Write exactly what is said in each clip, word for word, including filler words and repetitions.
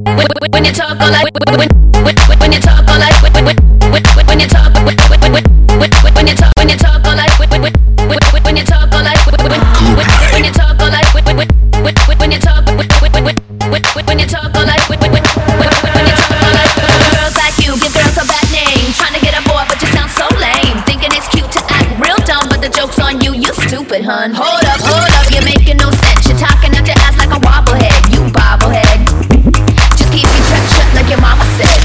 When you talk all like when when you talk all like when when you talk when you talk when you talk all like when when you talk all like when you talk all like when you talk when you talk all like when you talk all like girls like you give girls a bad name, trying to get a boy but you sound so lame, thinking it's cute to act real dumb but the joke's on you, you stupid hun. Hold up, hold up, you're making no sense, you're talking out your ass like a wobblehead, you bobblehead. Just keep your trap shut like your mama said.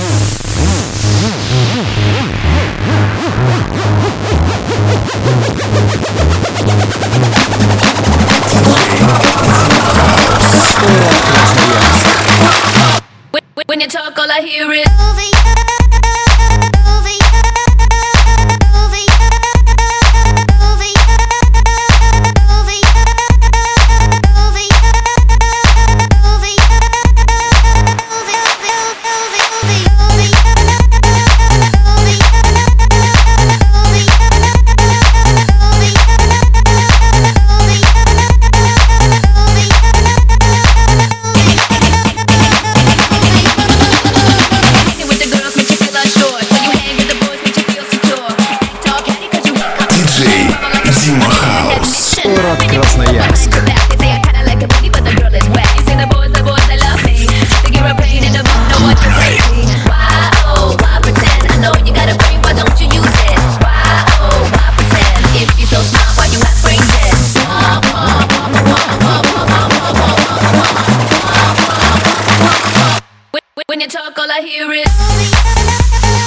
When you talk, all I hear is over you, over you, over you, over you, over you, over you, over you, Город Красноярск. When you talk, all I hear is